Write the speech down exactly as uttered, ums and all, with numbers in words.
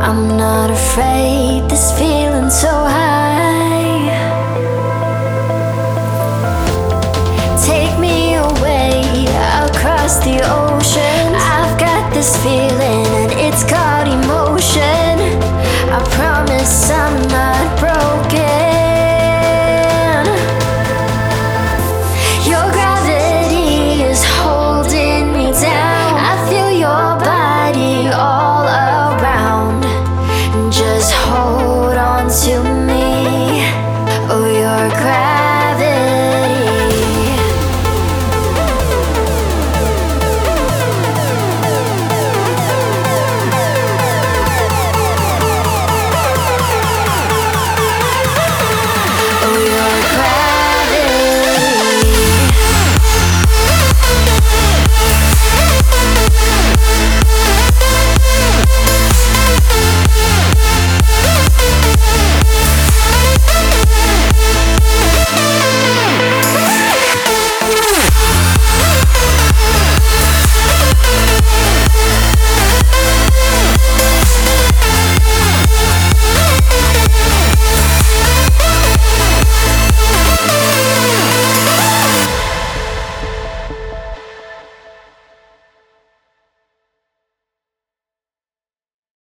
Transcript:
I'm not afraid, this feeling so high. Take me away across the ocean. I've got this feeling and it's called